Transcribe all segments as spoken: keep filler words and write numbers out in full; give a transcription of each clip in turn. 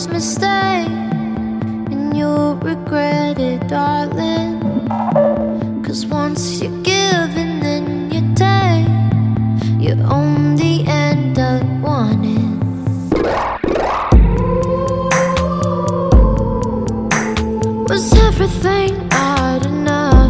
first mistake, and you'll regret it, darling. Cause once you give and then you take, you only end up wanting. Was everything not enough?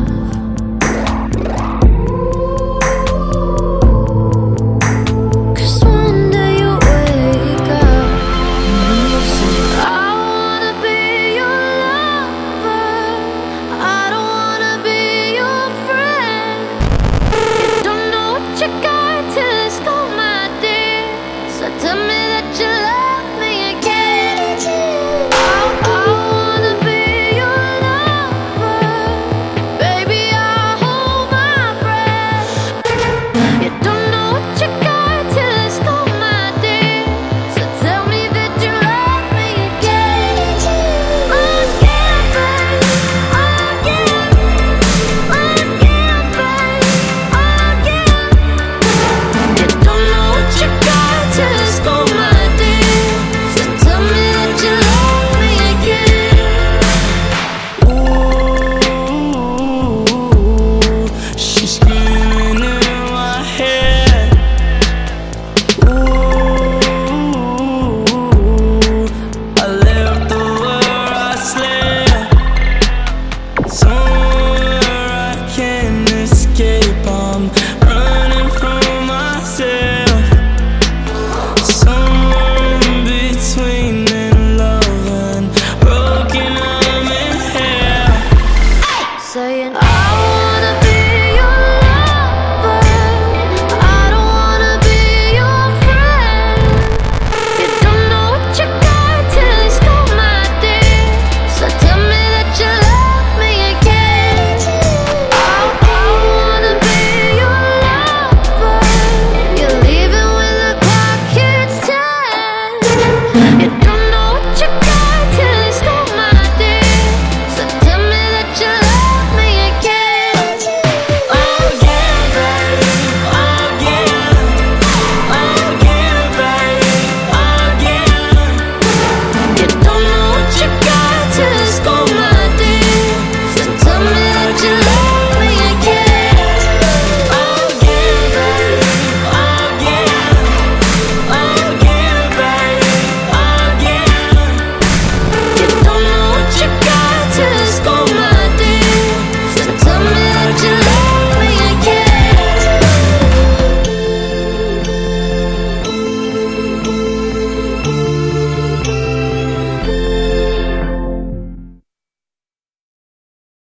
Cause one day you wake up and you say, I wanna be your lover, I don't wanna be your friend. You don't know what you got till it's gone, my dear. So tell me that you love me again. I, I wanna be your lover, baby, I'll hold my breath. You don't know what you got till it's gone, my dear. So tell me that you love me again. Again, babe, again, again, babe, again. You don't know what you got till it's gone, my dear. So tell me that you love me again. Ooh, she's screaming in my head. Ooh, I left the world I slept. Somewhere I can't escape. I'm running from myself. Somewhere in between in love and broken, I'm in hell. Saying I